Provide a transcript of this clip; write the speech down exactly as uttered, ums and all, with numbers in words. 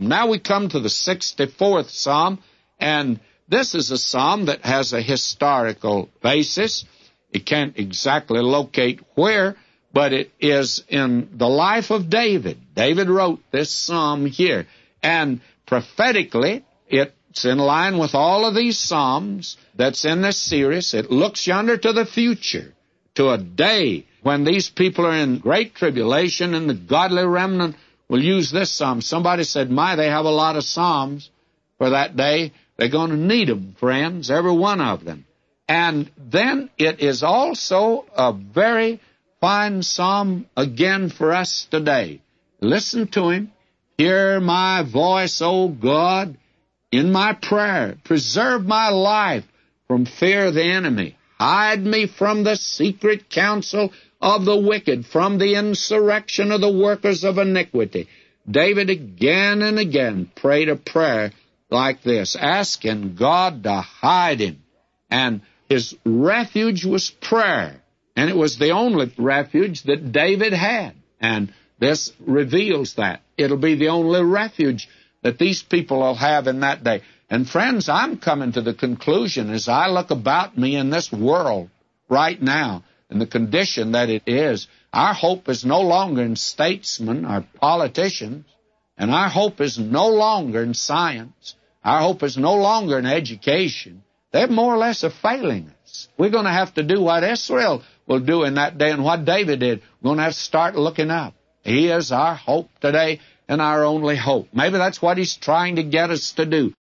Now we come to the sixty-fourth Psalm, and this is a psalm that has a historical basis. It can't exactly locate where, but it is in the life of David. David wrote this psalm here, and prophetically, it's in line with all of these psalms that's in this series. It looks yonder to the future, to a day when these people are in great tribulation, and the godly remnant will use this psalm. Somebody said, my, they have a lot of psalms for that day. They're going to need them, friends, every one of them. And then it is also a very fine psalm again for us today. Listen to him. Hear my voice, O God, in my prayer. Preserve my life from fear of the enemy. Hide me from the secret counsel of the wicked, from the insurrection of the workers of iniquity. David again and again prayed a prayer like this, asking God to hide him. And his refuge was prayer, and it was the only refuge that David had. And this reveals that. It'll be the only refuge that these people will have in that day. And friends, I'm coming to the conclusion as I look about me in this world right now, and the condition that it is, our hope is no longer in statesmen or politicians, and our hope is no longer in science. Our hope is no longer in education. They more or less are failing us. We're going to have to do what Israel will do in that day and what David did. We're going to have to start looking up. He is our hope today and our only hope. Maybe that's what he's trying to get us to do.